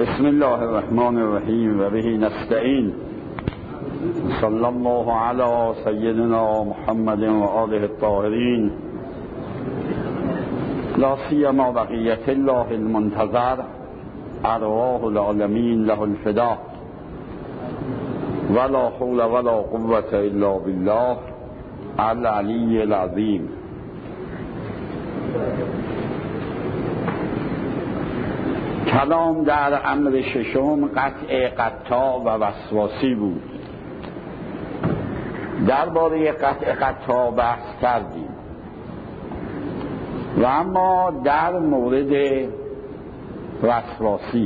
بسم الله الرحمن الرحیم و به نستعین. صلی الله علی سیدنا محمد و آله الطاهرین، لا سیما بقیة الله المنتظر، ارواح العالمین له الفدا، ولا حول ولا قوة الا بالله العلی العظیم. کلام در امر ششم قطع قطاع و وسواسی بود. درباره قطع قطاع بحث کردیم و اما در مورد وسواسی،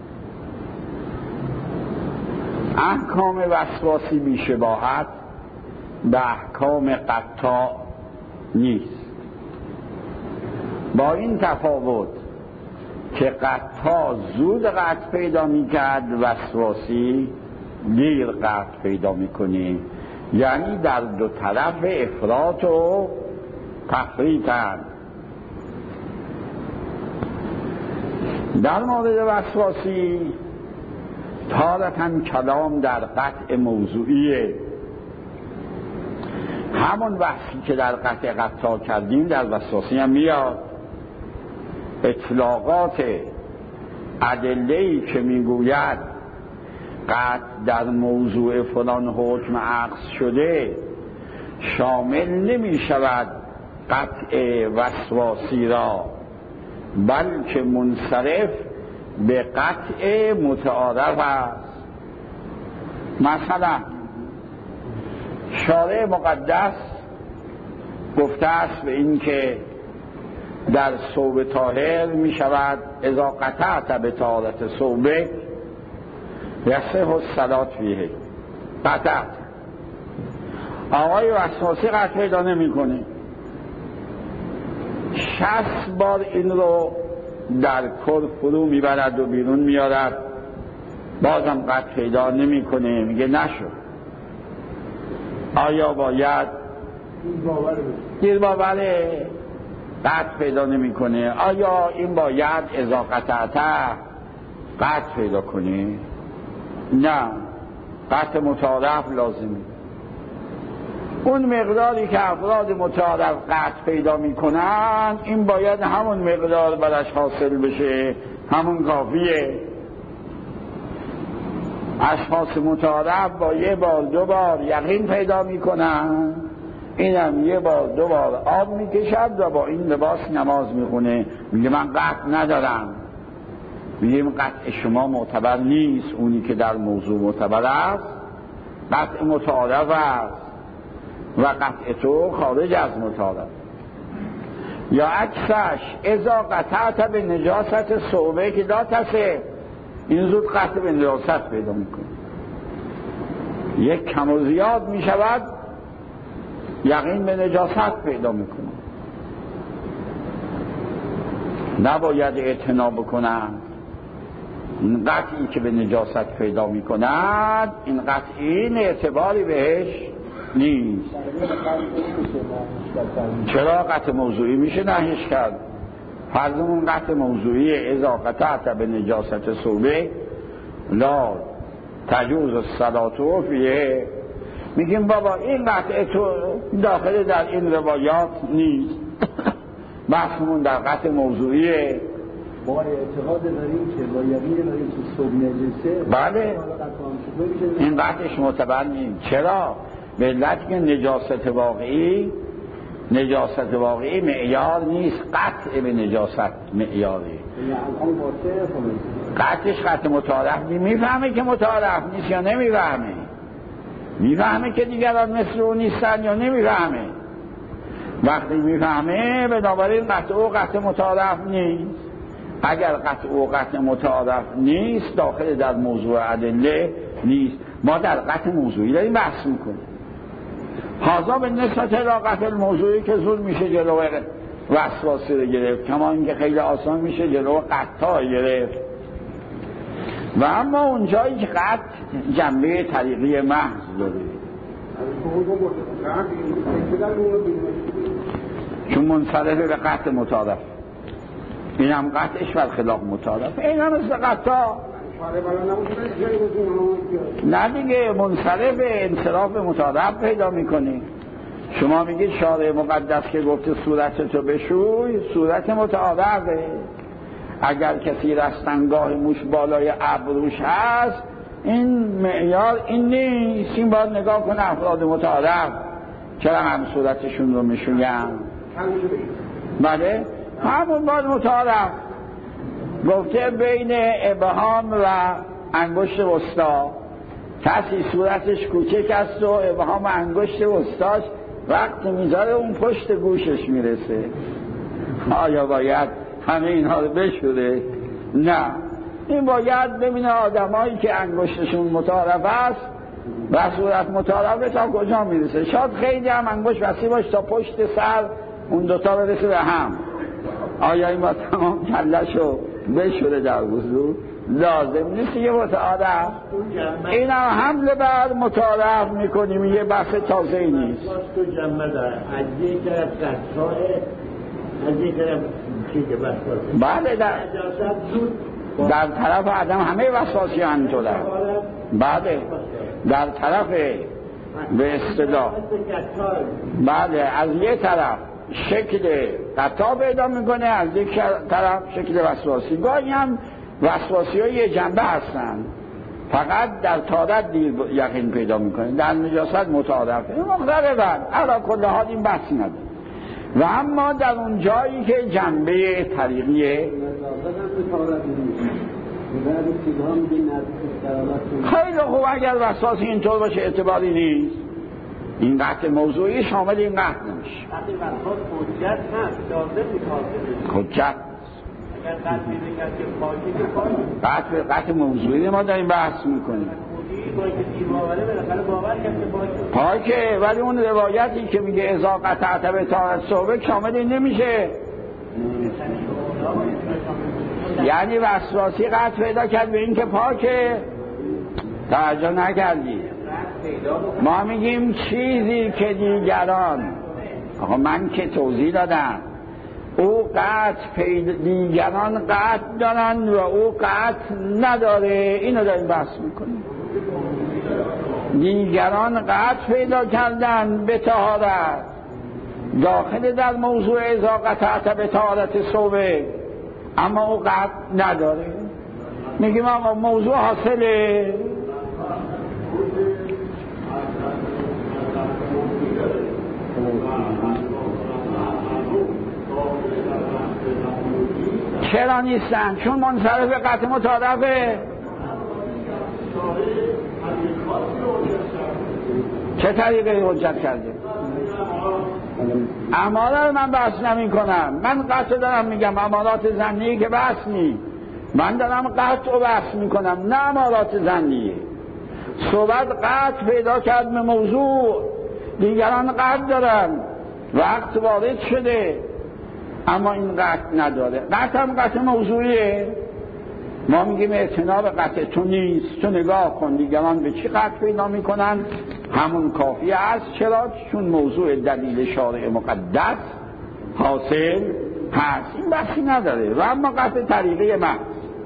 احکام وسواسی بی‌شباهت به احکام قطاع نیست، با این تفاوت که قطاع زود قطع پیدا میکرد، وسواسی دیر قطع پیدا میکنه. یعنی در دو طرف افراط و تفریطن. در مورد وسواسی تارة کلام در قطع موضوعیه، همون بحثی که در قطع قطاع کردیم در وسواسی هم میاد. اطلاقات ادله‌ای که میگوید قطع در موضوع فلان حکم عقص شده شامل نمی شود قطع وسواسی را، بلکه منصرف به قطع متعارف است. مثلا شارع مقدس گفته است به این که در ثوب طاهر می شود اذا قطعت به طهارت ثوبک یصح الصلاة فیه. قطعت آقای وسواسی قطع پیدا نمی کنه، 60 بار این رو در کل فرو میبرد و بیرون میارد، بازم قطع پیدا نمی کنه. میگه نشد. آیا باید گیر باوره قطع پیدا نمی کنه؟ آیا این باید اذا قطعت قطع پیدا کنه؟ نه، قطع متعارف لازمه. اون مقداری که افراد متعارف قطع پیدا می کنن، این باید همون مقدار برش حاصل بشه، همون کافیه. اشخاص متعارف با یه بار دو بار یقین پیدا می کنن، اینم یه بار دو بار آب میکشد و با این لباس نماز میخونه. میگه من قطع ندارم. میگیم قطع شما معتبر نیست، اونی که در موضوع معتبر است قطع متعارف است و قطع تو خارج از متعارف. یا عکسش اذا قطعت به نجاست ثوبه که لا تصح، این زود قطع به نجاست پیدا میکنه. یک کم و زیاد میشود، یقین به نجاست پیدا میکنه. نباید اعتنا بکنند. این قطعی که به نجاست پیدا میکند، این قطعی اعتباری بهش نیست. چرا قطع موضوعی میشه نهیش کرد؟ فرضمون قطع موضوعی اذا قطعت به نجاست ثوبه لا تجوز الصلاة فیه. میگیم بابا این قطع تو داخل در این روایات نیست. بحثمون در قطع موضوعیه. ما اعتقاد داریم که با یقین داریم که ثوب نجسه. بله، این قطعش معتبر نیست. چرا؟ به علت که نجاست واقعی معیار نیست، قطع به نجاست معیاری. قطعش قطع متعارف میفهمه که متعارف نیست یا نمیفهمه؟ میفهمه که دیگران مثل اون نیستن یا نمیفهمه؟ وقتی میفهمه بنابراین قطع و قطع متعارف نیست. اگر قطع و قطع متعارف نیست، داخل در موضوع ادله نیست. ما در قطع موضوعی داریم بحث میکنیم. حاضر به نسبت را قطع موضوعی که زود میشه جلو وسواسی رو گرفت، کما اینکه خیلی آسان میشه جلو قطع گرفت. و اما اون جایی که قطع جنبه طریقی محض داره، چون منصرف به قطع متعارف، این هم قطعش برخلاف متعارف. این هم مثل قطع نه دیگه منصرف انصراف متعارف پیدا میکنی. شما میگید شارع مقدس که گفته صورتتو بشوی، صورت متعارفه. اگر کسی رستنگاه موش بالای ابروش هست، این معیار این نیست. این باید نگاه کنه افراد متعارف چرا هم صورتشون رو میشوین. بله همون باید متعارف. گفته بین ابهام و انگشت وسطا، کسی صورتش کوچک است و ابهام و انگشت وسطاش وقت میذاره اون پشت گوشش میرسه. آیا باید همه اینها رو بشوره؟ نه، این باید ببینه آدمایی که انگشتشون متعارف است و صورت متعارفه تا کجا میرسه. شاید خیلی هم انگشت وسیع باشه تا پشت سر اون دوتا برسه به هم. آیا این با تمام کلشو بشوره در وضو؟ لازم نیست یه متعارف. این هم حمله بر متعارف میکنیم، یه بحث تازه ای نیست. تو جمعه داره از یک طرف قطعه، از یک طرف چیزه وسواسی. بله در طرف آدم همه وسواسی همینطوره. بله در طرف به اصطلاح بله از یک طرف شکل قطع پیدا میکنه، از یک طرف شکل وسواسی. گاهی هم وسواسی های یه جنبه هستن، فقط در طهارت دیر یقین پیدا میکنه، در نجاست متعارفه. مختلفن علی کل حال این بحثی نداره. و اما در اون جایی که جنبه طریقیه خیلی خوب، اگر وسواسی اینطور باشه اعتباری نیست. این قطع موضوعی شامل این قطع نمیشه. حجت قطع موضوعی ما داریم بحث میکنیم. پاکه، ولی اون روایتی که میگه اذا قطعت به طهارت ثوبک شامل این نمیشه. یعنی وسواسی قطع پیدا کرد به این که پاکه، توجه نکردی. ما میگیم چیزی که دیگران، آقا من که توضیح دادم، او قطع دیگران قطع دارن و او قطع نداره، اینو داریم بحث میکنیم. دیگران قطع پیدا کردن به طهارت، داخل در موضوع اذا قطعت به طهارت ثوبه، اما او قطع نداره. میگیم آقا موضوع حاصله. چرا نیستن؟ چون منصرف قطع متعارفه. چه طریقه حجت کرده؟ اعمالا رو من بحث نمی کنم. من قطع دارم میگم، اعمالات ظنی که بحث نی. من دارم قطع رو بحث میکنم، نه اعمالات ظنیه. صحبت قطع پیدا کرد به موضوع، دیگران قطع دارن، وقت وارد شده اما این قطع نداره. قطع هم قطع موضوعیه. ما میگیم اعتناب قطع تو نیست، تو نگاه کن دیگران به چی قطع پیدا میکنن، همون کافیه است. چرا؟ چون موضوع دلیل شارع مقدس حاصل هست، این بحثی نداره. و اما قطع طریقی محض،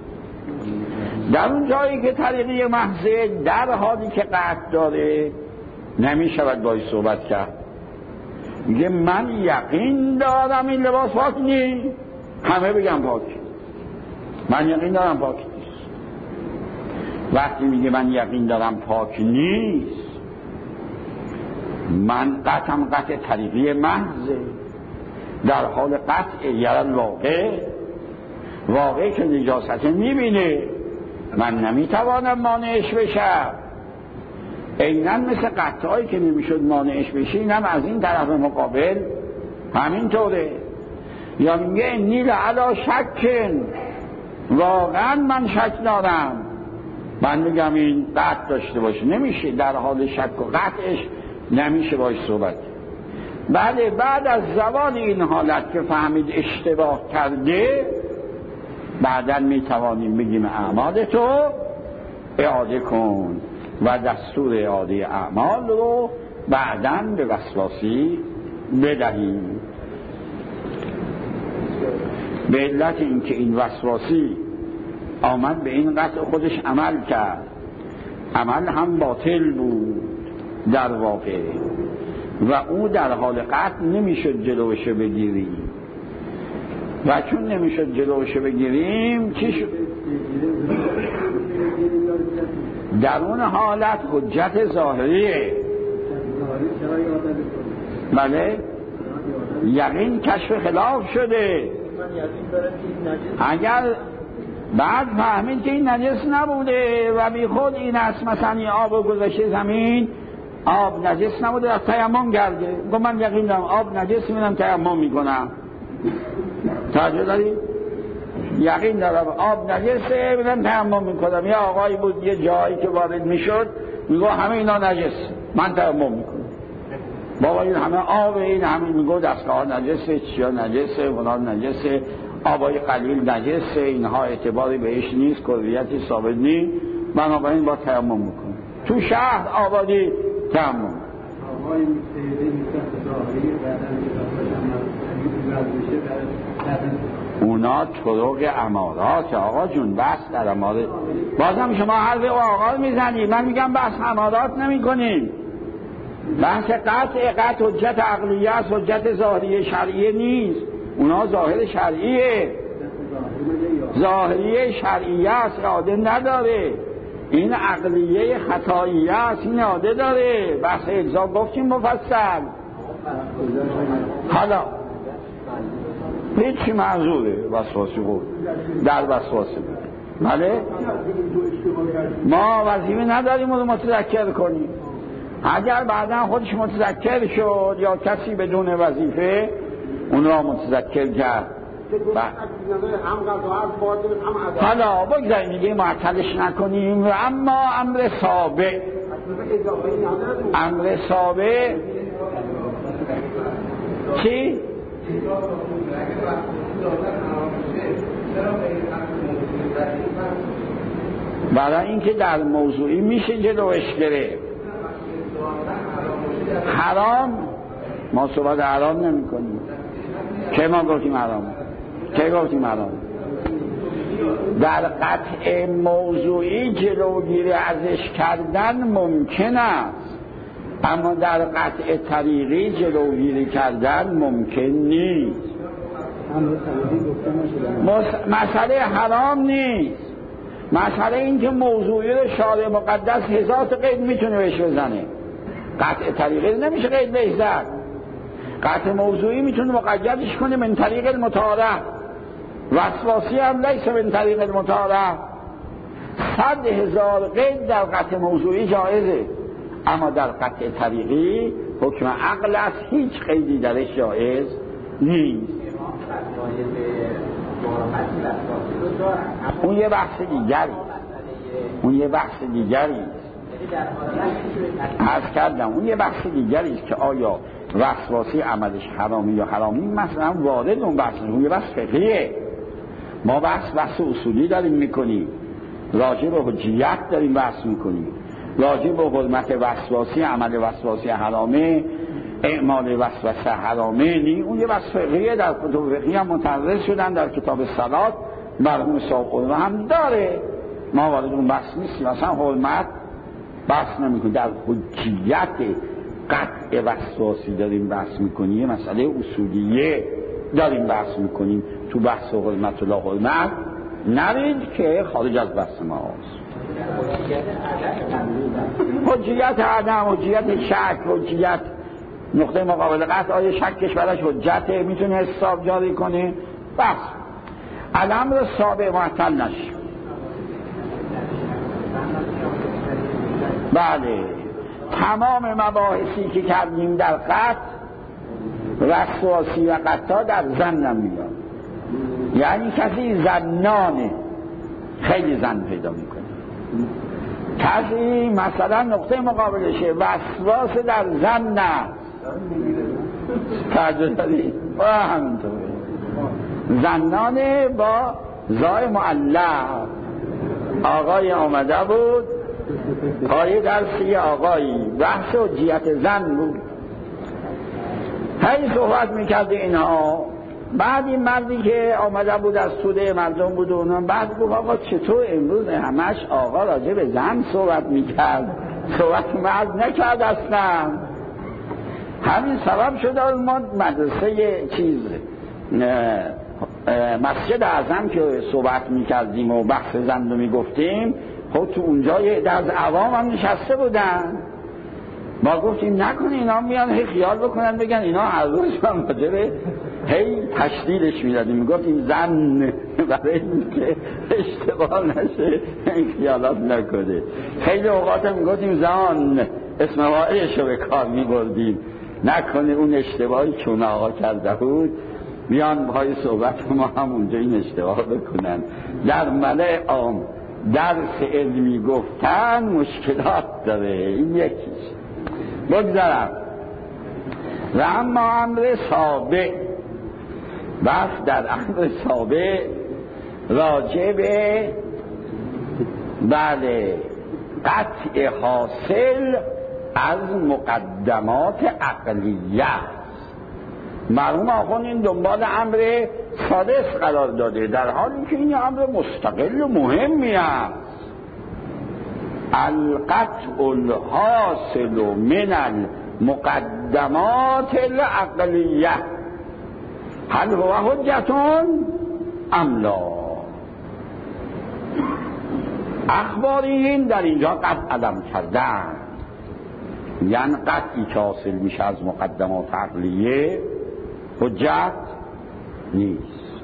در اون جایی که طریقی محضه، در حالی که قطع داره نمیشود باید صحبت کرد. میگه من یقین دارم این لباس پاک نیست، همه بگم پاک، من یقین دارم پاک نیست. وقتی میگه من یقین دارم پاک نیست، من قطعم قطع طریقی محضه، در حال قطع یرن واقع که نجاست میبینه، من نمیتوانم مانعش بشم. اینن مثل قطعایی که نمیشد مانعش بشه، اینم از این طرف مقابل همینطوره. یا میگه انی لعلی شکن، واقعا من شک دارم. من میگم این قطع داشته باشه، نمیشه در حال شک و قطعش نمیشه باش صحبت. بله بعد از زوال این حالت که فهمید اشتباه کرده، بعداً میتوانیم بگیم اعمال تو اعاده کن و دستور اعاده اعمال رو بعداً به وسواسی بدهیم. به علت اینکه این وسواسی آمد به این قطع خودش عمل کرد، عمل هم باطل بود در واقع و او در حال قطع نمیشد جلوش بگیریم و چون نمیشد جلوش بگیریم چی شد؟ در اون حالت حجت ظاهریه. بله یقین کشف خلاف شده. اگر بعد فهمید که این نجس نبوده و بی خود این است، مثلا این آب گذاشته زمین، آب نجس نبوده از تیمم کرده، گفت من یقین دارم آب نجس میدم تیمم میکنم. توجه داری؟ یقین دارم آب نجسه میدم تیمم میکنم. یه آقایی بود یه جایی که وارد میشد میگو همه اینا نجس، من تیمم میکنم. بابا این همه آب، این همه میگو دستگاه نجسه، چیا نجسه، فلان نجسه، آبای قلیل نجسه، اینها اعتباری بهش نیست، کلیتی ثابت نیست، بنابراین با تیمم میکنم. تو شهر آبادی تیمم. اونا طرق امارات آقا جون، بس در امارات. بازم شما حرف آقا میزنید، من میگم بس امارات نمی کنیم. بحث قطع حجت عقلیه است، حجت ظاهریه شرعیه نیست. اونا ظاهر شرعیه، ظاهریه شرعیه است، اراده نداره. این عقلیه خطاییه است، این اراده داره. بحث اجزا گفتیم مفصل. حالا هیچی معذوره وسواسی بود در وسواسی بود. بله ما وظیفه نداریم رو متذکر کنیم. اگر بعدا خودش متذکر شد یا کسی بدون وظیفه اون را متذکر کرد، حالا بگذاریم دیگه معطلش نکنیم. و اما امر سابع، امر سابع چی؟ برای اینکه در موضوعی میشه جلوش گرفت. حرام ما صحبت حرام نمی کنیم. که ما گفتیم حرام؟ که گفتیم حرام؟ در قطع موضوعی جلوگیری ازش کردن ممکن است، اما در قطع طریقی جلوگیری کردن ممکن نیست. مسئله حرام نیست، مسئله این که موضوعی رو شارع مقدس 1000 تا قید میتونه بهش بزنه. قطع طریقی نمیشه قید بهش زد. قطع موضوعی میتونه مقیدش کنه من طریق المتعارف. وسواسی هم لیس من طریق المتعارف. 100,000 قید در قطع موضوعی جایزه، اما در قطع طریقی حکم عقل است، هیچ قیدی درش جایز نیست. اون یه بحث دیگری، اون یه بحث دیگری عرض کردم، اون یه بحث دیگری است که آیا وسواسی عملش حرامی یا حرامی، مثلا وارد اون بحث، اون یه بحث فقهیه. ما بحث اصولی داریم میکنیم، راجع به حجیت داریم بحث میکنیم، راجع به حرمت وسواسی، عمل وسواسی حرامه، اعمال وسوسه حرامه نی. اون یه بحث فقهیه، در کتب فقهی هم متعرض شدن، در کتاب صلات مرحوم صاحب قلوه هم داره. ما وارد اون بحث نیستیم، مثلا حرمت بحث نمیکنیم، در حجیت قطع وسواسی داریم بحث میکنیم، مسئله اصولیه داریم بحث میکنیم. تو بحث حرمت و لا حرمت نرید که خارج از بحث ما هست. حجیت عدم، حجیت شک، حجیت نقطه مقابل قطع، آیا شکش براش حجته، میتونه حساب جاری کنه. بس الامر سابع معطل نشه. بله تمام مباحثی که کردیم در قطع، وسواسی و قطع در ظن میاد. یعنی کسی ظنانه، خیلی ظن پیدا میکنه. کسی مثلا نقطه مقابلشه وسواس در ظن است. توجه دارید؟ و همینطوره ظنانه با زای معلق. آقای آمده بود پای درسی آقایی، بحث حجیت ظن بود، هی صحبت میکرده اینها بعد این مردی که آمده بود از توده مردم بود و اونا، بعد گفت آقا چطور امروز همش آقا راجع به زن صحبت میکرد، صحبت مرد نکرد اصلا. همین سبب شد ما مدرسه مسجد اعظم که صحبت میکردیم و بحث زن رو میگفتیم، خب تو اونجا یه از عوام هم نشسته بودن. ما گفتیم نکنه اینا میان هی خیال بکنن بگن اینا هر روز هم راجبه هی تشدیدش میدادیم، میگفتیم زن برای اینکه اشتباه نشه این خیالات نکنه. خیلی اوقات هم میگفتیم زن اسم واعظش رو به کار میبردیم، نکنه اون اشتباهی که اون آقا کرده بود میان پای صحبت ما هم اونجا این اشتباه بکنن. در ملأ عام درس علمی گفتن مشکلات داره، این یکیش. بگذارم و اما امر سابق، بس در امر سابق راجع به قطع حاصل از مقدمات عقلیه. مرحوم آخوند این دنبال امر سادس قرار داده، در حالی که این امر مستقل و مهمی است. القطع الحاصل من المقدمات العقلیه هل هو حجتون ام لا؟ اخباریین در اینجا قطع علم کردن، یعنی قطعی که حاصل میشه از مقدمات عقلیه حجت نیست.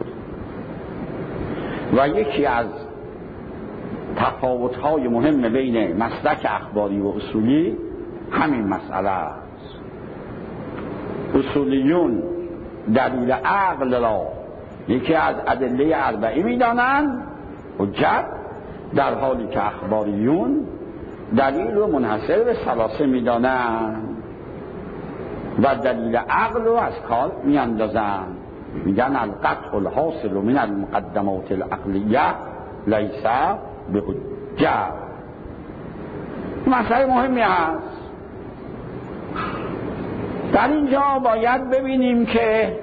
و یکی از تفاوت‌های مهم بین مسلک اخباری و اصولی همین مسئله است. اصولیون دلیل عقل را یکی از ادله اربعی می‌دانند حجت، در حالی که اخباریون دلیل رو منحصر به ثلاثه می‌دانند و دلیل عقل رو از کار می‌اندازند، میگن القطع الحاصل من المقدمات العقلیه لیس به حجت. مسئله مهمی هست. در اینجا باید ببینیم که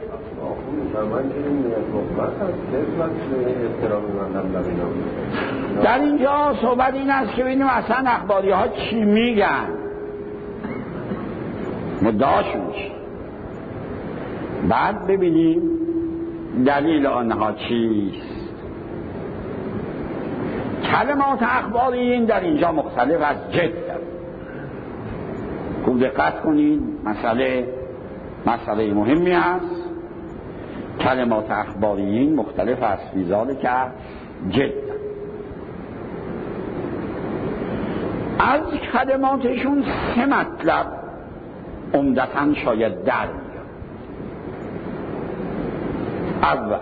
در اینجا صحبت این است که ببینیم اصلا اخباری ها چی میگن، مدعاشون چی، بعد ببینیم دلیل آنها چیست. کلمات اخباریین در اینجا مختلف از جد. خوب دقت کنید، مسئله مهمی است. کلمات اخباریین مختلف از فیزال که جد. از کلماتشون 3 مطلب عمدتاً شاید در میاد. اول،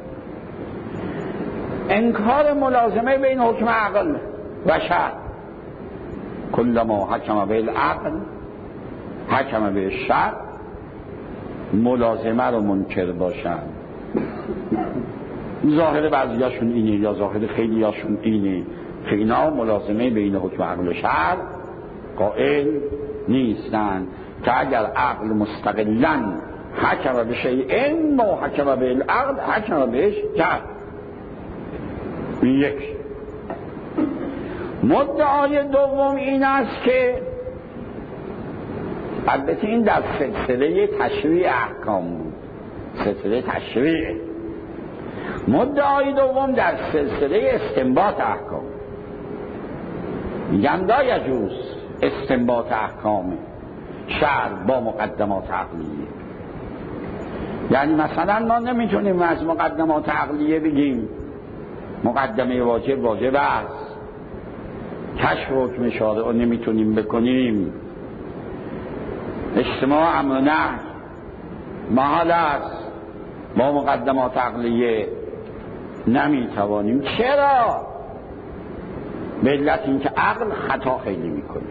انکار ملازمه بین حکم عقل و شرع. کلما حکم به العقل حکم به شرع، ملازمه رو منکر باشن. ظاهر بعضیاشون اینه یا ظاهر خیلیاشون اینه که اینا ملازمه بین حکم عقل و شرع قائل نیستن، که اگر عقل مستقلاً حکم به شیء ما حکم به العقل حکم بهش شرع. یک. مدعای دوم این است که البته این در سلسله تشریع احکام بود، سلسله تشریع. مدعای دوم در سلسله استنباط احکام. میگن لا یجوز استنباط احکام شرع با مقدمات عقلیه. یعنی مثلا ما نمیتونیم از مقدمات عقلیه بگیم مقدمه واجب است، کشف حکم شارع رو نمیتونیم بکنیم، اجتماع امر و نهی محال است، با مقدمات عقلیه نمیتوانیم. چرا؟ به علت اینکه عقل خطا خیلی میکنه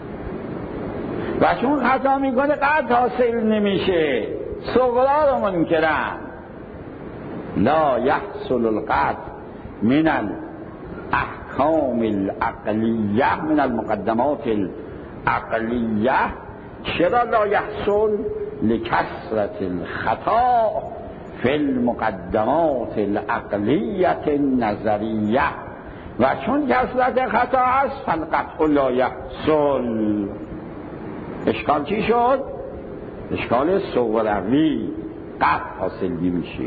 و چون خطا میکنه قطع حاصل نمیشه، صغرا رو منکرن. لا یحصل القطع من الاحکام العقلیه من المقدمات العقلیه. چرا لا یحصل؟ لکثرت الخطا فی المقدمات العقلیت النظریه و چون کثرت خطا است فالقطع لا یحصل. اشکال چی شد؟ اشکال صغروی، قطع حاصل نمیشه.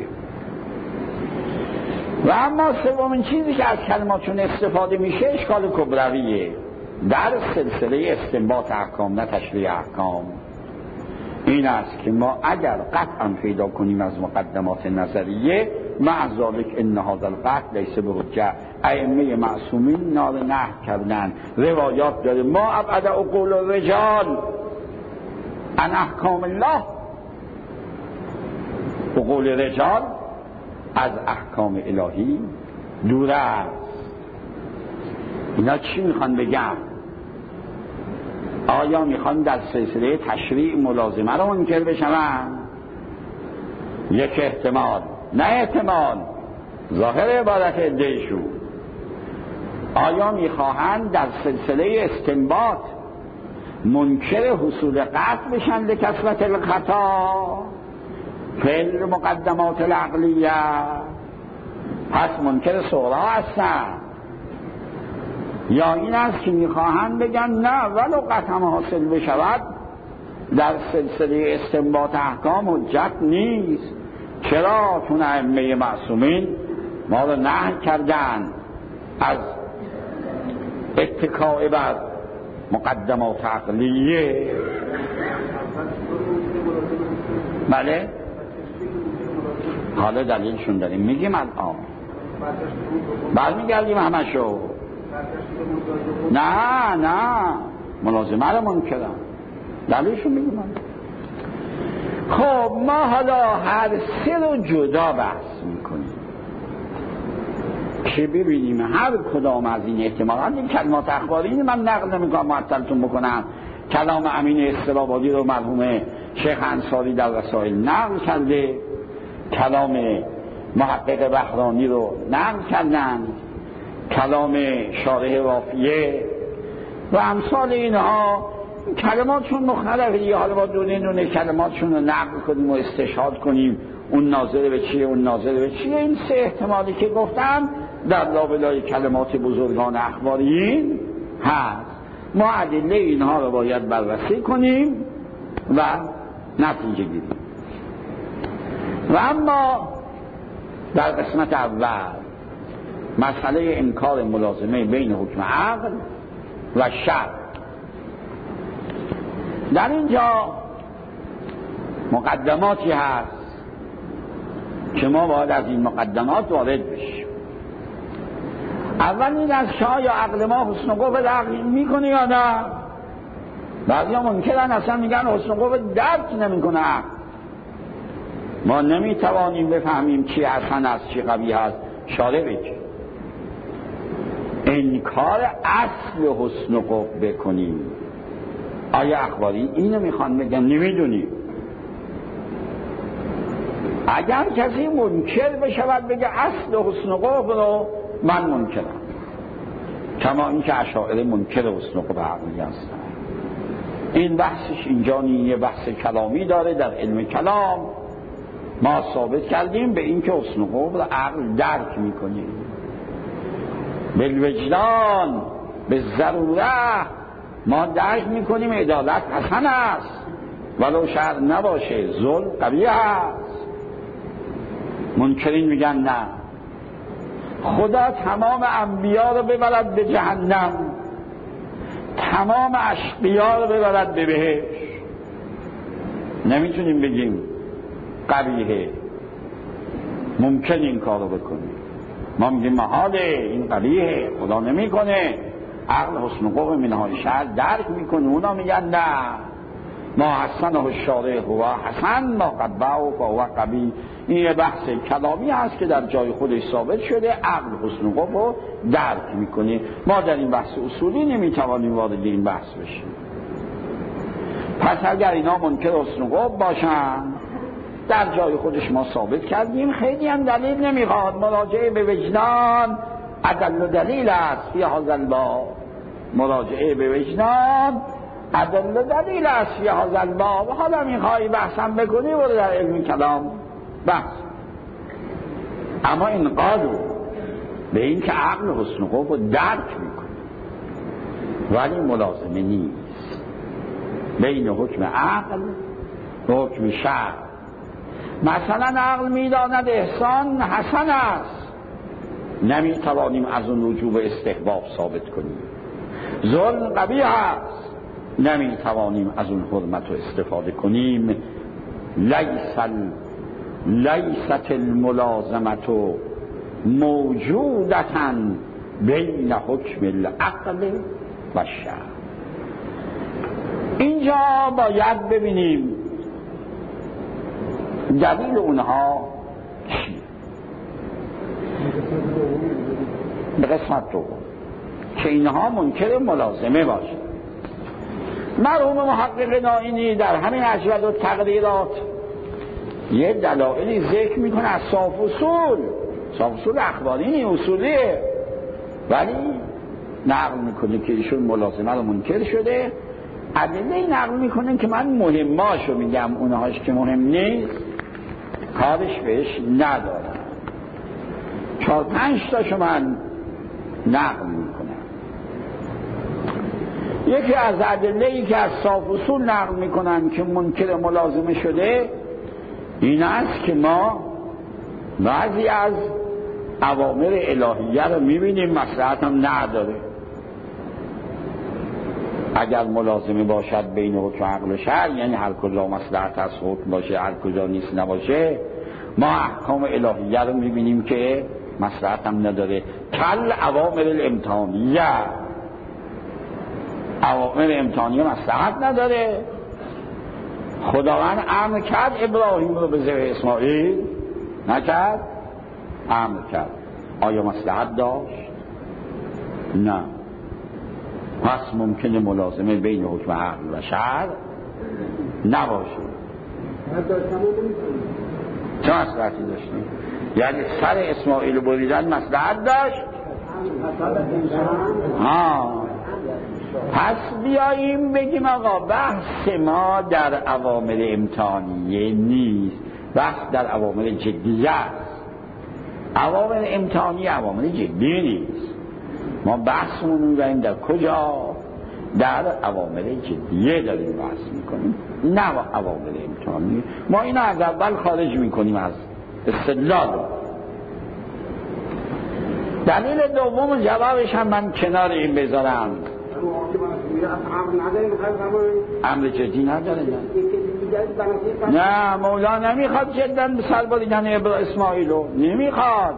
و اما سومین چیزی که از کلماتشون استفاده میشه اشکال کبرویه در سلسله استنباط احکام نه تشریع احکام. این است که ما اگر قطعا پیدا کنیم از مقدمات نظریه مع ذالک ان هذا القطع لیس برجع، ائمه معصومین نار نهی کردن. روایات داره ما ابعد عقول الرجال عن احکام الله، عقول رجال از احکام الهی دور است. اینا چی میخوان بگم؟ آیا میخوان در سلسله تشریع ملازمه رو منکر بشن؟ یک احتمال، نه احتمال، ظاهر عبارت عده‌شون. آیا میخواهند در سلسله استنباط منکر حصول قطع بشن لکثرت الخطا فی المقدمات العقلیه؟ پس منکر صغرا هستن. یا این است که میخواهند بگن نه ولو قطع حاصل بشود در سلسله استنباط احکام حجت نیست. چرا؟ چون ائمه معصومین ما رو نهی کردن از اتکاء بر مقدمات عقلیه. بله حالا دلیلشون داریم میگیم الان، برمیگردیم همشو. نه ملازمه رو منکرم، دلیلشون میگیم. خب ما حالا هر سه رو جدا بحث میکنیم که ببینیم هر کدام از این احتمالات. این کلمات اخباری من نقل نمیکنم معطلتون بکنم. کلام امین استرابادی رو مرحوم شیخ انصاری در رسائل نقل کرده، کلام محقق بهرانی رو نقل کردن، کلام شارح وافیه و امثال اینها. کلماتشون مختلفه، حالا با دونه کلماتشون رو نقل کنیم و استشهاد کنیم اون ناظر به چیه اون ناظر به چیه. این سه احتمالی که گفتم در لابلای کلمات بزرگان اخباریین هست. ما ادله اینها رو باید بررسی کنیم و نتیجه گیریم. و اما در قسمت اول مسئله انکار ملازمه بین حکم عقل و شرع. در اینجا مقدماتی هست که ما باید از این مقدمات وارد بشیم. اول این است که آیا عقل ما حسن قوه درک میکنه یا نه؟ بعضی ها منکرن، اصلا میگن حسن قوه درک نمیکنه. ما نمیتوانیم بفهمیم چی حسن است چی قبیح است. شارع بگه انکار اصل حسن قوه بکنیم. آیا اخباری اینو میخوان بگن؟ نمیدونیم. اگر کسی منکر بشود بگه اصل حسن قوه رو من منکرم، کما این که اشاعره منکر حسن قوه عقلی هستن. این بحثش اینجا یه بحث کلامی داره. در علم کلام ما ثابت کردیم به این که حسن قوه رو عقل درک میکنیم، بالوجدان به ضروره ما درک میکنیم عدالت حسن است ولو شر نباشه، ظلم قبیح است. منکرین میگن نه، خدا تمام انبیا رو ببرد به جهنم، تمام اشقیا رو ببرد به بهشت. نمیتونیم بگیم قبیحه، ممکن این کارو بکنیم. ما میگیم محاله، این قبیحه، خدا نمیکنه. عقل حسن قوه منهای شر درک میکنه. اونا میگن نه، ما حسن و الشارع هو حسن ما قبعه و هو قبیح. این یه بحث کلامی هست که در جای خودش ثابت شده. عقل حسن قوه رو درک میکنه. ما در این بحث اصولی نمیتوانیم وارد این بحث بشیم. پس اگر اینا منکر حسن قوه باشن در جای خودش ما ثابت کردیم، خیلی هم دلیل نمیخواد. مراجعه به وجدان ادل و دلیل است فی هذا الباب. مراجعه به وجدان ادل و دلیل است فی هذا الباب. حالا میخوایی بحثم بکنی برو در علم کلام بحث. اما انقادو به این که عقل حسن خوب رو درک میکنه، ولی ملازمه نیست بین حکم عقل و حکم شرع. مثلا عقل میداند احسان حسن است، نمیتوانیم از اون وجوب استحباب ثابت کنیم. ظلم قبیح است، نمیتوانیم از اون حرمت رو استفاده کنیم. لیست الملازمت موجودتا بین حکم العقل و شرع. اینجا باید ببینیم دلیل اونها چیه. به قسمت دوم که اینها منکر ملازمه باشه. مرحوم محقق نائینی در همین اجود و تقریرات یه دلایلی ذکر میکنه از صاف اصول اخباری نی اصولیه، ولی نقل میکنه که ایشون ملازمه رو منکر شده. ادله نقل میکنه که من مهماشو میگم، اونهاش که مهم نیست کارش بهش ندارم. 4-5 تاشو من نقل میکنم. یکی از ادله‌ای که از صاف اصول نقل میکنن که منکر ملازمه شده این است که ما بعضی از اوامر الهیه رو میبینیم مصلحت هم نداره. اگر ملازمه باشد بین حکم عقل و شرع، یعنی هر کجا مصلحت از حکم باشه هر کجا نیست نباشه، ما احکام الهیه رو میبینیم که مصلحت هم نداره. کل اوامر الامتحانیه، اوامر امتحانیه مصلحت نداره. خداوند امر کرد ابراهیم رو به ذبح اسماعیل، نکرد؟ امر کرد. آیا مصلحت داشت؟ نه. پس ممکنه ملازمه بین حکم عقل و شرع نباشه. چه مصلحتی داشتیم؟ یعنی سر اسماعیل بریدن مصلحت داشت؟ پس بیاییم بگیم آقا بحث ما در اوامر امتحانیه نیست، بحث در اوامر جدیه است. اوامر امتحانیه اوامر جدی نیست. ما بحثمون می‌بریم در کجا؟ در اوامر جدیه داریم بحث میکنیم، نه اوامر امتحانیه. ما اینو از اول خارج میکنیم از استدلال. دلیل دوم جوابش هم من کنار این بذارم. امر جدی نداره. نه مولا نمیخواد جدا به سر بریدن اسماعیلو، نمیخواد.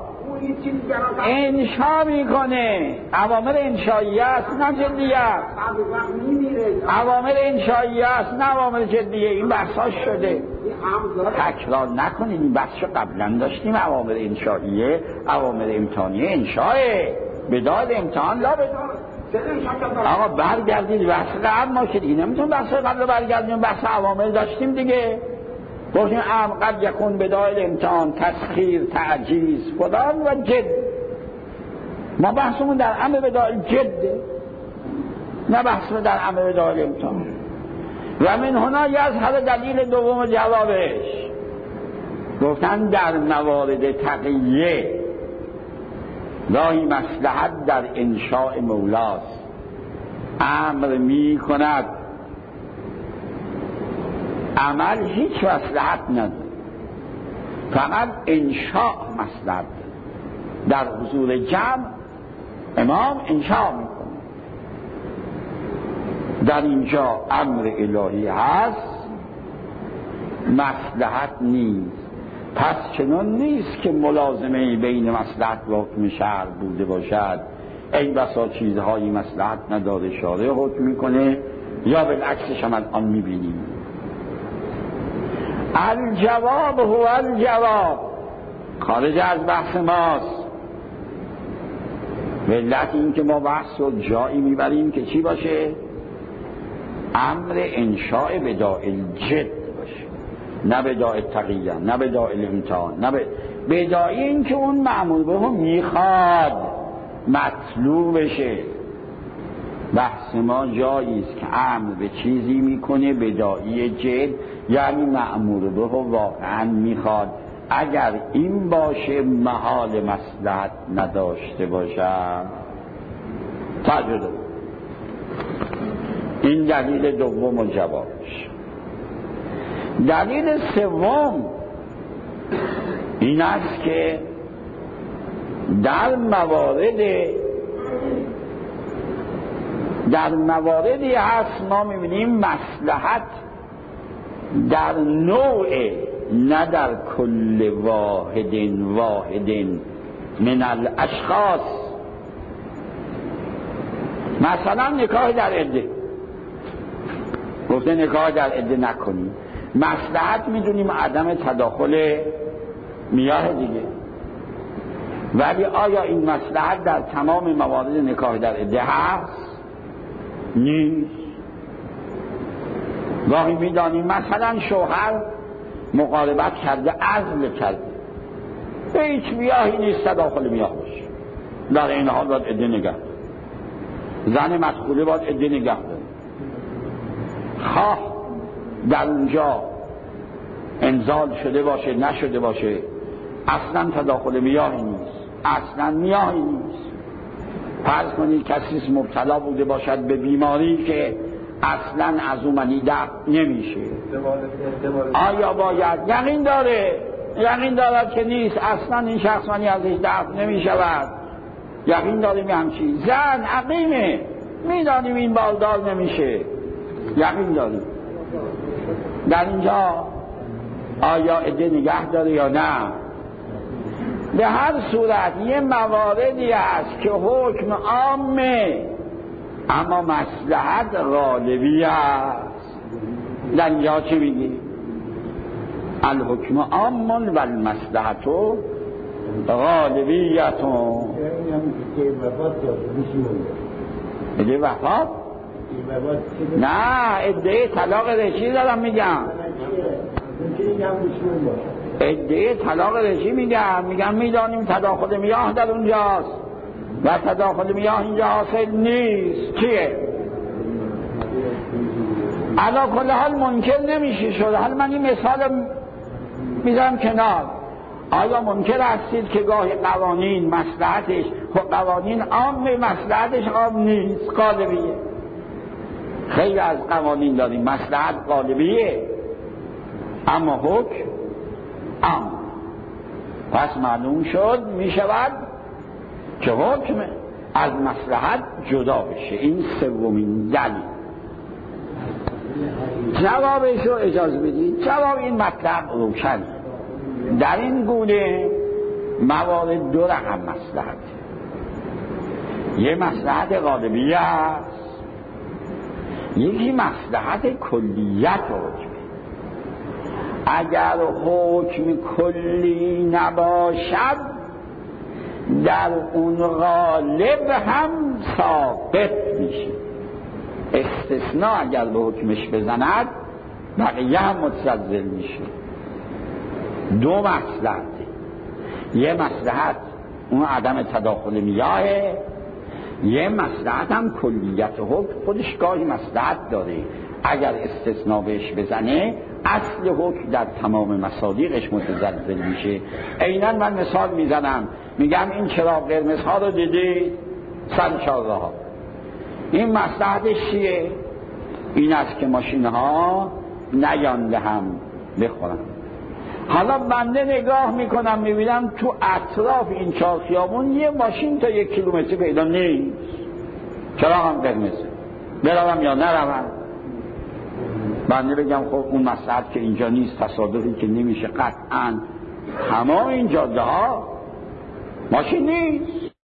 انشا میکنه. اوامر انشاییه است نه جدیه است. اوامر انشاییه است نه اوامر جدیه. این بحثاش شده، تکرار نکنید. این بحثشو قبلا داشتیم. اوامر انشاییه، اوامر امتحانیه انشاه بدال امتحان لا بدال. آقا برگردید بحث قبل ما که دیگه نمیتون بحث قبل برگردیم. بحث اوامر داشتیم دیگه، گفتیم امر قد یکون بدایل امتحان، تسخیر، تعجیز، فلان و جد. ما بحثمون در امر بدایل جده، نه بحثمون در امر بدایل امتحان. و من هنا یظهر دلیل دوم جوابش. گفتن در موارد تقیه گاهی مصلحت در انشاء مولاست. امر می کند، عمل هیچ مصلحت نداره، فقط انشاء مصلحت. در حضور جمع امام انشاء میکنه. در اینجا امر الهی هست، مصلحت نیست. پس چنان نیست که ملازمه بین مصلحت و حکم شرع بوده باشد. این بسا چیزهایی مصلحت نداره شارع حکم میکنه، یا بالعکسش هم الان میبینیم. الجواب هو الجواب، خارج از بحث ماست. علت این که ما بحث رو جایی میبریم که چی باشه؟ امر انشاء بدایل جد باشه، نه بدایل تقیه، نه بدایل امتحان، نه بدایل این که اون معمول به هم میخواد مطلوب بشه. بحث ما جاییست که امر به چیزی میکنه بدایی جد، یعنی مأمور به واقعا میخواد. اگر این باشه محال مصلحت نداشته باشم. تعجب. این دلیل دوم و جوابش. دلیل سوم این است که در مواردی هست ما میبینیم مصلحت در نوع نه در کل واحد من الاشخاص. مثلا نکاح در عده، گفته نکاح در عده نکنیم، مصلحت میدونیم عدم تداخل میاه دیگه، ولی آیا این مصلحت در تمام موارد نکاح در عده هست؟ نیست. گاهی میدانیم مثلا شوهر مقاربت کرده، عزل کرده، به هیچ میاهی نیست تداخل میاه باشه، در این حال باید عده نگه داره. زن مسئوله باید عده نگه داره، خواه در اونجا انزال شده باشه نشده باشه، اصلا تداخل میاهی نیست، اصلا میاهی نیست. فرض کنید کسی مبتلا بوده باشد به بیماری که اصلا از اون منی دفع نمیشه، آیا باید یقین دارد که نیست، اصلا این شخص منی ازش دفع نمیشود، یقین داریم همچی. زن عقیمه، میدانیم این بالدار نمیشه، یقین داریم. در اینجا آیا عده نگه داره یا نه؟ به هر صورت یه مواردی هست که حکم عامه اما مصلحت غالبی است. در اینجا چی میگی؟ الحکم عام و المصلحت غالبیتون. عده وفات؟ نه، عده طلاق رشی دارم میگم، عده طلاق رشی میگم میدانیم تداخل میاه در اونجاست و تداخل میاه اینجا حاصل نیست. چیه؟ علا کل حال منکر نمیشه شد. حالا من این مثال میذارم کنار. آیا منکر هستید که گاهی قوانین مصلحتش قوانین عام مصلحتش عام نیست، غالبیه؟ خیلی از قوانین داریم مصلحت غالبیه اما حکم عام. پس معلوم شد میشود که حکم از مصلحت جدا بشه. این سومین دلیل. جوابش رو اجازه بدید. جواب این مطلب روشن. در این گونه موارد دو رقم مصلحت. یه مصلحت غالبیه است، یکی مصلحت کلیت حکم. اگر حکم کلی نباشد در اون غالب هم ثابت میشه. استثناء اگر به حکمش بزند بقیه هم متزلزل میشه. دو مصلحت، یه مصلحت اون عدم تداخل میاهه، یه مصلحت هم کلیت حکم. خودش گاهی مصلحت داره، اگر استثناء بهش بزنه اصل حکم در تمام مصادیقش متزلزل میشه. عیناً من مثال میزنم، میگم این چراغ قرمز ها رو دیدید سر چهارراه، این مصلحتش چیه؟ این است که ماشین ها نیانده هم بخورن. حالا بنده نگاه میکنم میبینم تو اطراف این چهار خیابون یه ماشین تا 1 کیلومتر پیدا نیست، چرا هم قرمزه، بروم یا نروم؟ بنده بگم خب اون مصلحت که اینجا نیست، تصادفی که نمیشه، قطعا تمام این جاده ها ماشین نیست،